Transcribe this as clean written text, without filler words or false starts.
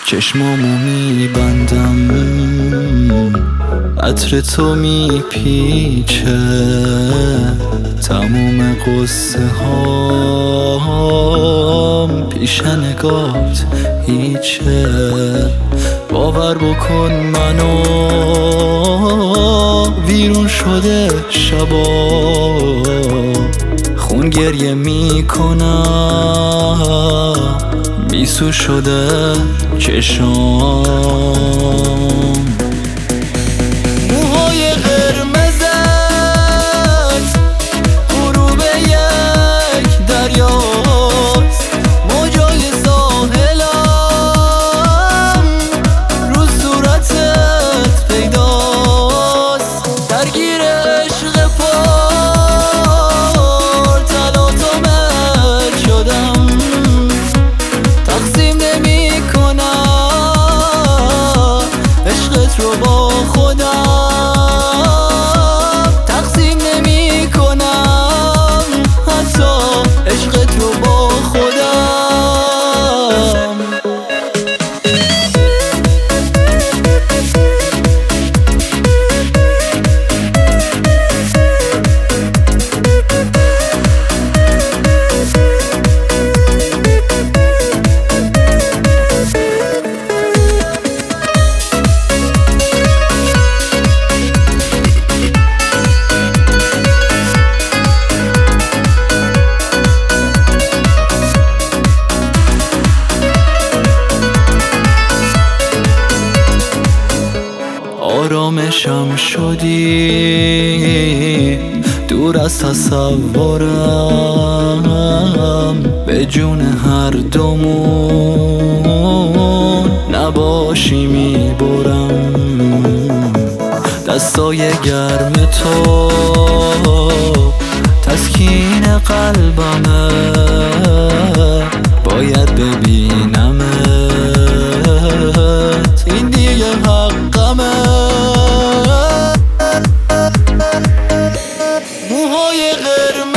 چشمامو میبندم، عطر تو میپیچه، تموم قصه هام پیش نگات هیچه. باور بکن منو ویرون شده شبا، خون گریه میکنم، بیسو شده چشام. موهای قرمزت غروب یک دریاست، موجای ساحلم رو صورتت پیداست. درگیر عشق پار تلاطمت شدم، تقسیم نمی کنم عشقت رو با خودم، تقسیم نمی کنم حتی عشقت رو با خودم. آرامشم شدی دور از تصورم، به جون هر دومون نباشی میبرم. دستای گرم تو تسکین قلبمه، باید ببینمت، این دیگه حقمه. موهای قرمز